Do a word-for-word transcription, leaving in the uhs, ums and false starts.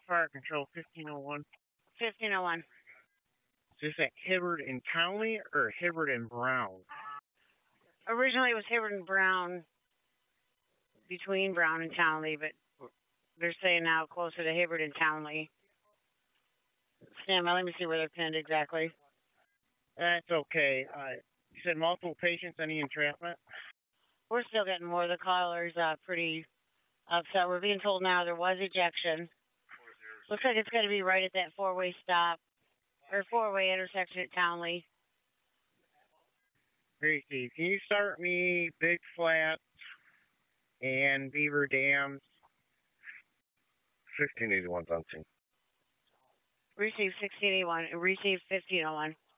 Fire Control fifteen oh one. fifteen oh one. Is this at Hibbard and Townley or Hibbard and Brown? Originally it was Hibbard and Brown, between Brown and Townley, but they're saying now closer to Hibbard and Townley. Stand by, let me see where they're pinned exactly. That's okay. Uh, you said multiple patients, any entrapment? We're still getting more. The caller's uh, pretty upset. We're being told now there was ejection. Looks like it's going to be right at that four-way stop, or four-way intersection at Townley. Great, Steve. Can you start me Big Flats and Beaver Dams? fifteen eighty-one's on scene. Receive sixteen eighty-one. Receive fifteen oh one.